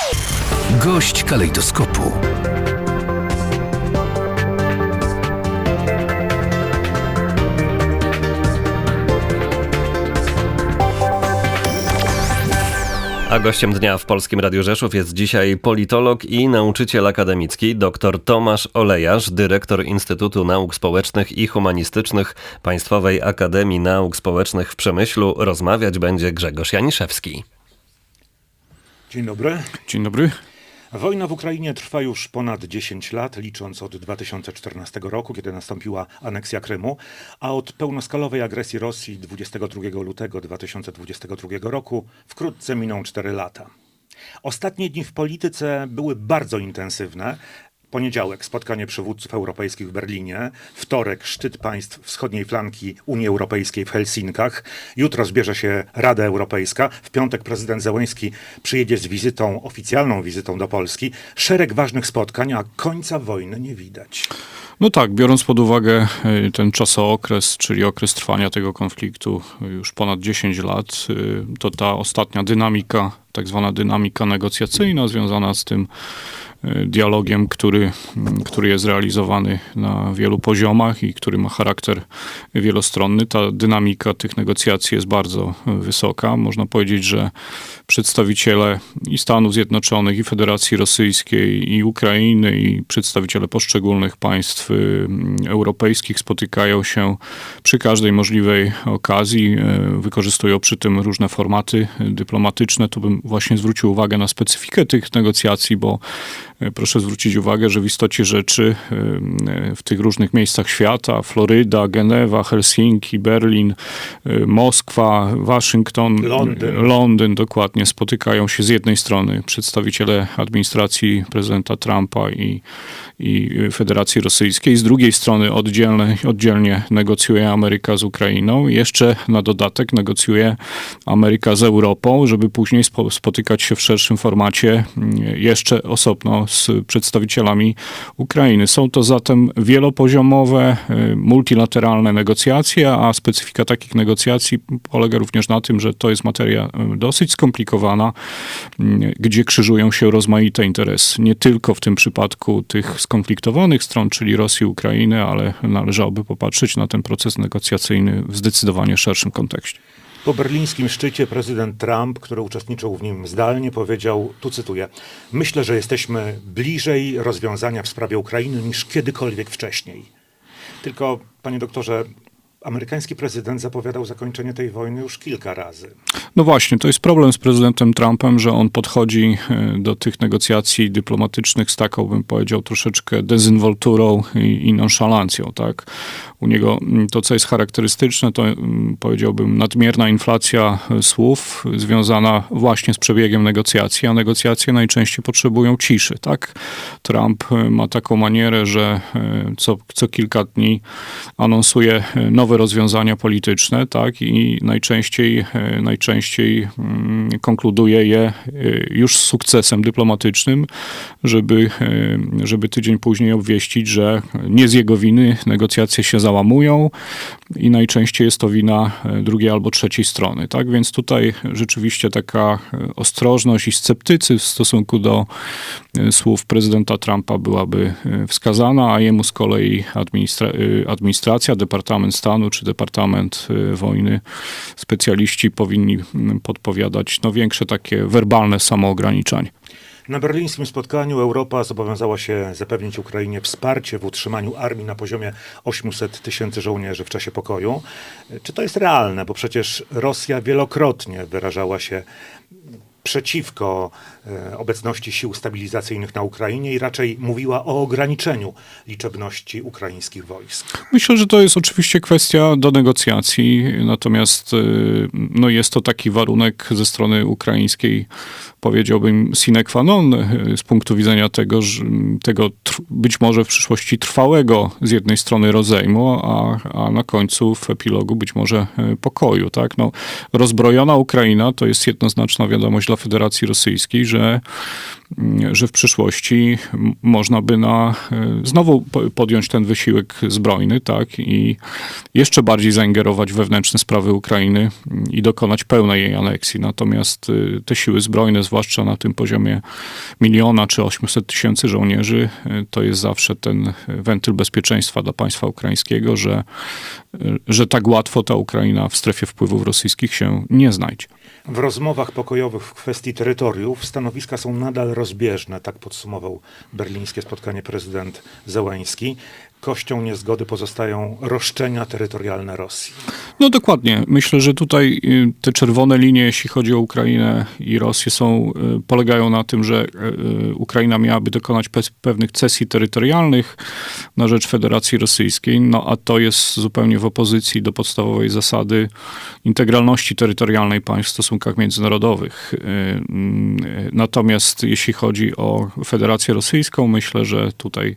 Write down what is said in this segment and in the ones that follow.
Gość kalejdoskopu. A gościem dnia w Polskim Radiu Rzeszów jest dzisiaj politolog i nauczyciel akademicki dr Tomasz Olejarz, dyrektor Instytutu Nauk Społecznych i Humanistycznych Państwowej Akademii Nauk Społecznych w Przemyślu. Rozmawiać będzie Grzegorz Janiszewski. Dzień dobry. Dzień dobry. Wojna w Ukrainie trwa już ponad 10 lat, licząc od 2014 roku, kiedy nastąpiła aneksja Krymu, a od pełnoskalowej agresji Rosji 22 lutego 2022 roku wkrótce miną 4 lata. Ostatnie dni w polityce były bardzo intensywne. Poniedziałek spotkanie przywódców europejskich w Berlinie, wtorek szczyt państw wschodniej flanki Unii Europejskiej w Helsinkach, jutro zbierze się Rada Europejska, w piątek prezydent Zełenski przyjedzie z wizytą, oficjalną wizytą do Polski. Szereg ważnych spotkań, a końca wojny nie widać. No tak, biorąc pod uwagę ten czasookres, czyli okres trwania tego konfliktu już ponad 10 lat, to ta ostatnia dynamika, tak zwana dynamika negocjacyjna związana z tym dialogiem, który jest realizowany na wielu poziomach i który ma charakter wielostronny. Ta dynamika tych negocjacji jest bardzo wysoka. Można powiedzieć, że przedstawiciele i Stanów Zjednoczonych, i Federacji Rosyjskiej, i Ukrainy, i przedstawiciele poszczególnych państw europejskich spotykają się przy każdej możliwej okazji. Wykorzystują przy tym różne formaty dyplomatyczne. Tu bym właśnie zwrócił uwagę na specyfikę tych negocjacji, bo proszę zwrócić uwagę, że w istocie rzeczy w tych różnych miejscach świata, Floryda, Genewa, Helsinki, Berlin, Moskwa, Waszyngton, Londyn dokładnie, spotykają się z jednej strony przedstawiciele administracji prezydenta Trumpa i Federacji Rosyjskiej, z drugiej strony oddzielnie negocjuje Ameryka z Ukrainą, jeszcze na dodatek negocjuje Ameryka z Europą, żeby później spotykać się w szerszym formacie jeszcze osobno z przedstawicielami Ukrainy. Są to zatem wielopoziomowe, multilateralne negocjacje, a specyfika takich negocjacji polega również na tym, że to jest materia dosyć skomplikowana, gdzie krzyżują się rozmaite interesy. Nie tylko w tym przypadku tych skonfliktowanych stron, czyli Rosji i Ukrainy, ale należałoby popatrzeć na ten proces negocjacyjny w zdecydowanie szerszym kontekście. Po berlińskim szczycie prezydent Trump, który uczestniczył w nim zdalnie, powiedział, tu cytuję: myślę, że jesteśmy bliżej rozwiązania w sprawie Ukrainy niż kiedykolwiek wcześniej. Tylko, panie doktorze, amerykański prezydent zapowiadał zakończenie tej wojny już kilka razy. No właśnie, to jest problem z prezydentem Trumpem, że on podchodzi do tych negocjacji dyplomatycznych z taką, bym powiedział, troszeczkę dezynwolturą i nonszalancją, tak? U niego to, co jest charakterystyczne, to powiedziałbym nadmierna inflacja słów związana właśnie z przebiegiem negocjacji, a negocjacje najczęściej potrzebują ciszy, tak? Trump ma taką manierę, że co kilka dni anonsuje nowe rozwiązania polityczne, tak? I najczęściej konkluduje je już z sukcesem dyplomatycznym, żeby tydzień później obwieścić, że nie z jego winy negocjacje się załamują i najczęściej jest to wina drugiej albo trzeciej strony. Tak? Więc tutaj rzeczywiście taka ostrożność i sceptycyzm w stosunku do słów prezydenta Trumpa byłaby wskazana, a jemu z kolei administracja, Departament Stanu czy Departament Wojny, specjaliści powinni podpowiadać większe takie werbalne samoograniczanie. Na berlińskim spotkaniu Europa zobowiązała się zapewnić Ukrainie wsparcie w utrzymaniu armii na poziomie 800 000 żołnierzy w czasie pokoju. Czy to jest realne? Bo przecież Rosja wielokrotnie wyrażała się przeciwko obecności sił stabilizacyjnych na Ukrainie i raczej mówiła o ograniczeniu liczebności ukraińskich wojsk. Myślę, że to jest oczywiście kwestia do negocjacji, natomiast jest to taki warunek ze strony ukraińskiej, powiedziałbym sine qua non z punktu widzenia tego być może w przyszłości trwałego z jednej strony rozejmu, a na końcu w epilogu być może pokoju. Tak? Rozbrojona Ukraina to jest jednoznaczna wiadomość dla Federacji Rosyjskiej, że że w przyszłości można by znowu podjąć ten wysiłek zbrojny, tak, i jeszcze bardziej zaingerować w wewnętrzne sprawy Ukrainy i dokonać pełnej jej aneksji. Natomiast te siły zbrojne, zwłaszcza na tym poziomie 1 000 000 czy 800 000 żołnierzy, to jest zawsze ten wentyl bezpieczeństwa dla państwa ukraińskiego, że tak łatwo ta Ukraina w strefie wpływów rosyjskich się nie znajdzie. W rozmowach pokojowych w kwestii terytoriów stanowiska są nadal rozbieżne, tak podsumował berlińskie spotkanie prezydent Zełenski. Kością niezgody pozostają roszczenia terytorialne Rosji. No dokładnie. Myślę, że tutaj te czerwone linie, jeśli chodzi o Ukrainę i Rosję, polegają na tym, że Ukraina miałaby dokonać pewnych cesji terytorialnych na rzecz Federacji Rosyjskiej, no a to jest zupełnie w opozycji do podstawowej zasady integralności terytorialnej państw w stosunkach międzynarodowych. Natomiast jeśli chodzi o Federację Rosyjską, myślę, że tutaj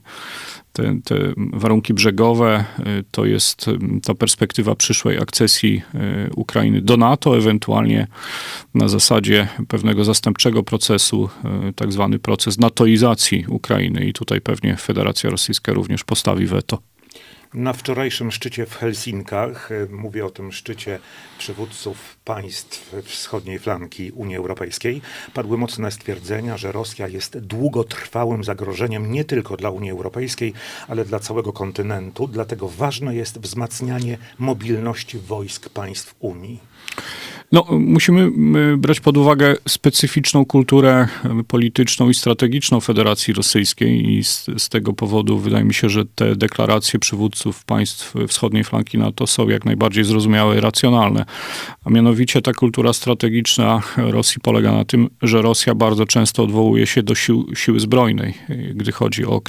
te warunki brzegowe to jest ta perspektywa przyszłej akcesji Ukrainy do NATO, ewentualnie na zasadzie pewnego zastępczego procesu, tak zwany proces natoizacji Ukrainy i tutaj pewnie Federacja Rosyjska również postawi weto. Na wczorajszym szczycie w Helsinkach, mówię o tym szczycie przywódców państw wschodniej flanki Unii Europejskiej, padły mocne stwierdzenia, że Rosja jest długotrwałym zagrożeniem nie tylko dla Unii Europejskiej, ale dla całego kontynentu. Dlatego ważne jest wzmacnianie mobilności wojsk państw Unii. No, musimy brać pod uwagę specyficzną kulturę polityczną i strategiczną Federacji Rosyjskiej i z tego powodu wydaje mi się, że te deklaracje przywódców państw wschodniej flanki NATO są jak najbardziej zrozumiałe i racjonalne. A mianowicie ta kultura strategiczna Rosji polega na tym, że Rosja bardzo często odwołuje się do siły zbrojnej, gdy chodzi o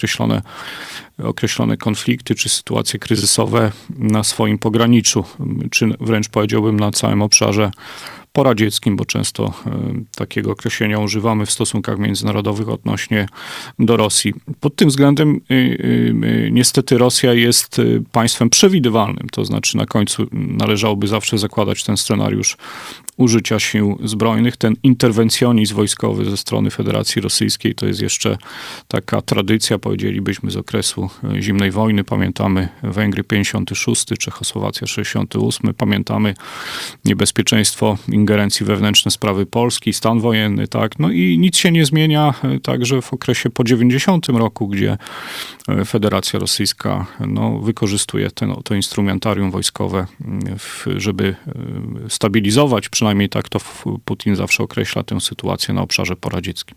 określone konflikty czy sytuacje kryzysowe na swoim pograniczu, czy wręcz powiedziałbym na całym obszarze poradzieckim, bo często takiego określenia używamy w stosunkach międzynarodowych odnośnie do Rosji. Pod tym względem niestety Rosja jest państwem przewidywalnym, to znaczy na końcu należałoby zawsze zakładać ten scenariusz użycia sił zbrojnych. Ten interwencjonizm wojskowy ze strony Federacji Rosyjskiej to jest jeszcze taka tradycja, powiedzielibyśmy, z okresu zimnej wojny. Pamiętamy Węgry 56, Czechosłowacja 68, pamiętamy niebezpieczeństwo ingerencji wewnętrzne sprawy Polski, stan wojenny, tak. No i nic się nie zmienia także w okresie po 90 roku, gdzie Federacja Rosyjska wykorzystuje to instrumentarium wojskowe, żeby stabilizować, przynajmniej tak to Putin zawsze określa tę sytuację na obszarze poradzieckim.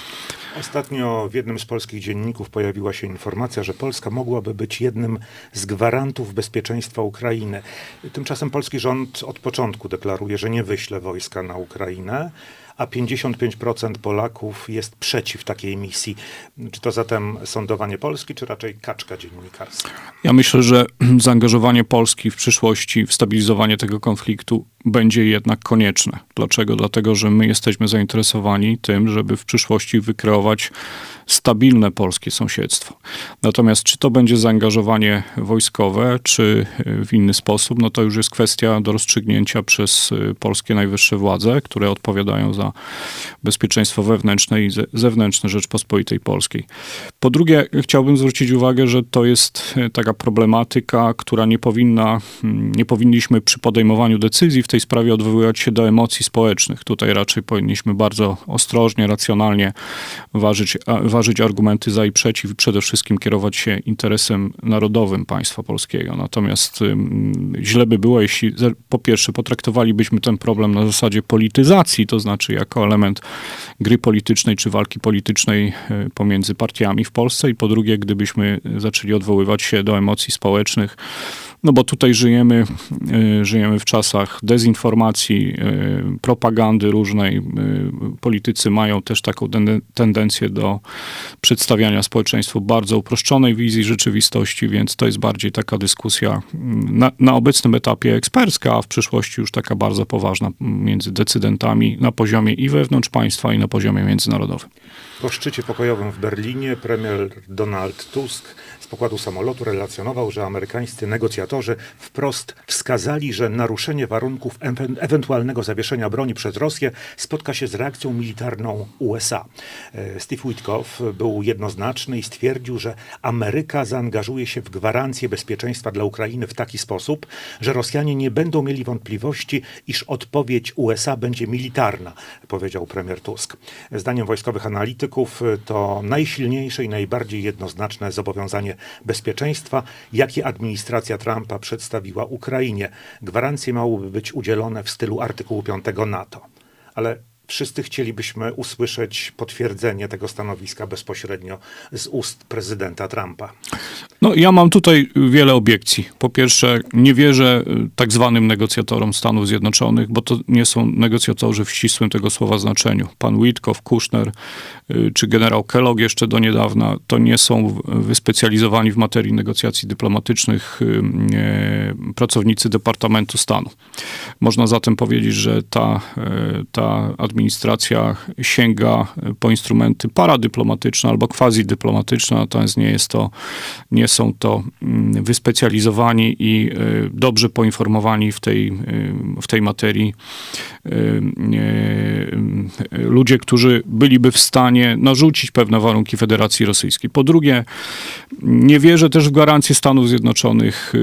Ostatnio w jednym z polskich dzienników pojawiła się informacja, że Polska mogłaby być jednym z gwarantów bezpieczeństwa Ukrainy. Tymczasem polski rząd od początku deklaruje, że nie wyśle wojska na Ukrainę, a 55% Polaków jest przeciw takiej misji. Czy to zatem sądowanie Polski, czy raczej kaczka dziennikarska? Ja myślę, że zaangażowanie Polski w przyszłości w stabilizowanie tego konfliktu będzie jednak konieczne. Dlaczego? Dlatego, że my jesteśmy zainteresowani tym, żeby w przyszłości wykreować stabilne polskie sąsiedztwo. Natomiast czy to będzie zaangażowanie wojskowe, czy w inny sposób, no to już jest kwestia do rozstrzygnięcia przez polskie najwyższe władze, które odpowiadają za bezpieczeństwo wewnętrzne i zewnętrzne Rzeczpospolitej Polskiej. Po drugie, chciałbym zwrócić uwagę, że to jest taka problematyka, która nie powinniśmy przy podejmowaniu decyzji w tej sprawie odwoływać się do emocji społecznych. Tutaj raczej powinniśmy bardzo ostrożnie, racjonalnie ważyć argumenty za i przeciw i przede wszystkim kierować się interesem narodowym państwa polskiego. Natomiast źle by było, jeśli po pierwsze potraktowalibyśmy ten problem na zasadzie polityzacji, to znaczy jako element gry politycznej czy walki politycznej pomiędzy partiami w Polsce i po drugie, gdybyśmy zaczęli odwoływać się do emocji społecznych, no bo tutaj żyjemy w czasach dezinformacji, propagandy różnej. Politycy mają też taką tendencję do przedstawiania społeczeństwu bardzo uproszczonej wizji rzeczywistości, więc to jest bardziej taka dyskusja na obecnym etapie ekspercka, a w przyszłości już taka bardzo poważna między decydentami na poziomie i wewnątrz państwa, i na poziomie międzynarodowym. Po szczycie pokojowym w Berlinie premier Donald Tusk z pokładu samolotu relacjonował, że amerykańscy negocjatorzy wprost wskazali, że naruszenie warunków ewentualnego zawieszenia broni przez Rosję spotka się z reakcją militarną USA. Steve Witkoff był jednoznaczny i stwierdził, że Ameryka zaangażuje się w gwarancję bezpieczeństwa dla Ukrainy w taki sposób, że Rosjanie nie będą mieli wątpliwości, iż odpowiedź USA będzie militarna, powiedział premier Tusk. Zdaniem wojskowych analityków to najsilniejsze i najbardziej jednoznaczne zobowiązanie bezpieczeństwa, jakie administracja Trumpa przedstawiła Ukrainie. Gwarancje miałyby być udzielone w stylu artykułu 5 NATO. Ale wszyscy chcielibyśmy usłyszeć potwierdzenie tego stanowiska bezpośrednio z ust prezydenta Trumpa. No, ja mam tutaj wiele obiekcji. Po pierwsze, nie wierzę tak zwanym negocjatorom Stanów Zjednoczonych, bo to nie są negocjatorzy w ścisłym tego słowa znaczeniu. Pan Witkoff, Kushner czy generał Kellogg jeszcze do niedawna, to nie są wyspecjalizowani w materii negocjacji dyplomatycznych pracownicy Departamentu Stanu. Można zatem powiedzieć, że ta administracja sięga po instrumenty paradyplomatyczne albo quasi-dyplomatyczne, natomiast nie są to wyspecjalizowani i dobrze poinformowani w tej materii ludzie, którzy byliby w stanie narzucić pewne warunki Federacji Rosyjskiej. Po drugie, nie wierzę też w gwarancje Stanów Zjednoczonych,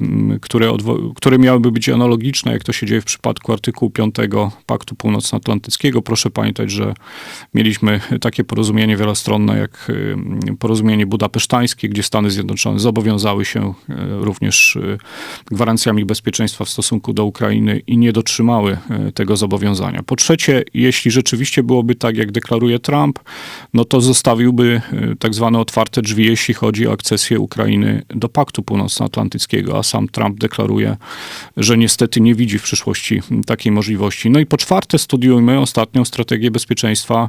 które miałyby być analogiczne, jak to się dzieje w przypadku artykułu 5 Paktu Północnoatlantyckiego. Proszę pamiętać, że mieliśmy takie porozumienie wielostronne jak porozumienie budapesztańskie, gdzie Stany Zjednoczone zobowiązały się również gwarancjami bezpieczeństwa w stosunku do Ukrainy i nie dotrzymały tego zobowiązania. Po trzecie, jeśli rzeczywiście byłoby tak, jak deklaruje Trump, no to zostawiłby tak zwane otwarte drzwi, jeśli chodzi o akcesję Ukrainy do Paktu Północnoatlantyckiego, a sam Trump deklaruje, że niestety nie widzi w przyszłości takiej możliwości. No i po czwarte, studiujmy ostatnią strategię bezpieczeństwa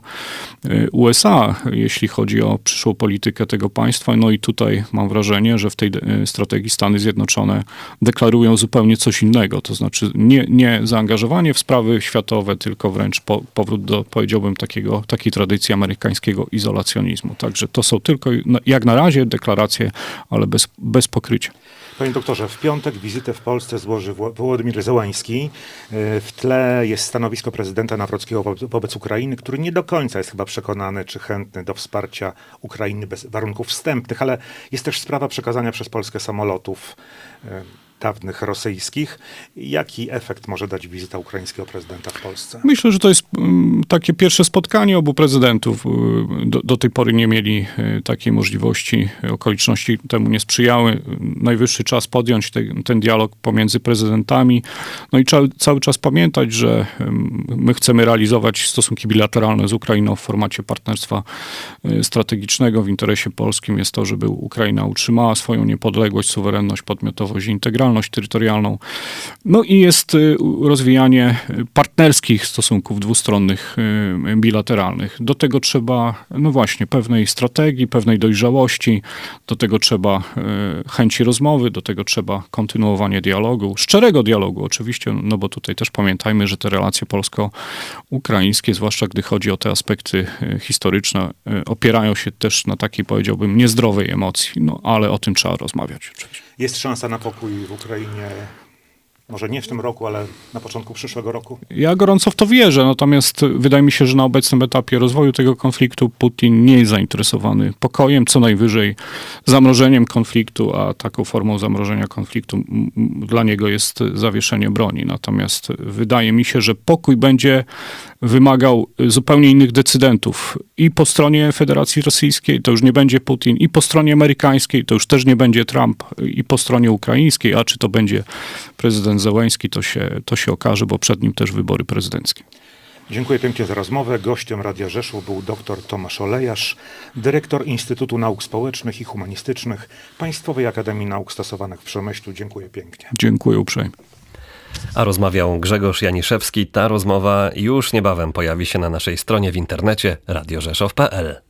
USA, jeśli chodzi o przyszłą politykę tego państwa. No i tutaj mam wrażenie, że w tej strategii Stany Zjednoczone deklarują zupełnie coś innego. To znaczy nie zaangażowanie w sprawy światowe, tylko wręcz powrót do, powiedziałbym, takiej tradycji amerykańskiego izolacjonizmu. Także to są tylko, jak na razie, deklaracje, ale bez pokrycia. Panie doktorze, w piątek wizytę w Polsce złoży Wołodymyr Zełański. W tle jest stanowisko prezydenta Nawrockiego wobec Ukrainy, który nie do końca jest chyba przekonany czy chętny do wsparcia Ukrainy bez warunków wstępnych, ale jest też sprawa przekazania przez Polskę samolotów dawnych rosyjskich. Jaki efekt może dać wizyta ukraińskiego prezydenta w Polsce? Myślę, że to jest takie pierwsze spotkanie obu prezydentów. Do tej pory nie mieli takiej możliwości. Okoliczności temu nie sprzyjały. Najwyższy czas podjąć ten dialog pomiędzy prezydentami. No i cały czas pamiętać, że my chcemy realizować stosunki bilateralne z Ukrainą w formacie partnerstwa strategicznego. W interesie polskim jest to, żeby Ukraina utrzymała swoją niepodległość, suwerenność, podmiotowość i integralność terytorialną. No i jest rozwijanie partnerskich stosunków dwustronnych, bilateralnych. Do tego trzeba, no właśnie, pewnej strategii, pewnej dojrzałości, do tego trzeba chęci rozmowy, do tego trzeba kontynuowanie dialogu, szczerego dialogu oczywiście, no bo tutaj też pamiętajmy, że te relacje polsko-ukraińskie, zwłaszcza gdy chodzi o te aspekty historyczne, opierają się też na takiej, powiedziałbym, niezdrowej emocji, no ale o tym trzeba rozmawiać oczywiście. Jest szansa na pokój w Ukrainie, może nie w tym roku, ale na początku przyszłego roku? Ja gorąco w to wierzę, natomiast wydaje mi się, że na obecnym etapie rozwoju tego konfliktu Putin nie jest zainteresowany pokojem, co najwyżej zamrożeniem konfliktu, a taką formą zamrożenia konfliktu dla niego jest zawieszenie broni. Natomiast wydaje mi się, że pokój będzie wymagał zupełnie innych decydentów. I po stronie Federacji Rosyjskiej to już nie będzie Putin, i po stronie amerykańskiej to już też nie będzie Trump, i po stronie ukraińskiej, a czy to będzie prezydent Zełański, to się okaże, bo przed nim też wybory prezydenckie. Dziękuję pięknie za rozmowę. Gościem Radia Rzeszów był dr Tomasz Olejarz, dyrektor Instytutu Nauk Społecznych i Humanistycznych Państwowej Akademii Nauk Stosowanych w Przemyślu. Dziękuję pięknie. Dziękuję uprzejmie. A rozmawiał Grzegorz Janiszewski. Ta rozmowa już niebawem pojawi się na naszej stronie w internecie radiorzeszow.pl.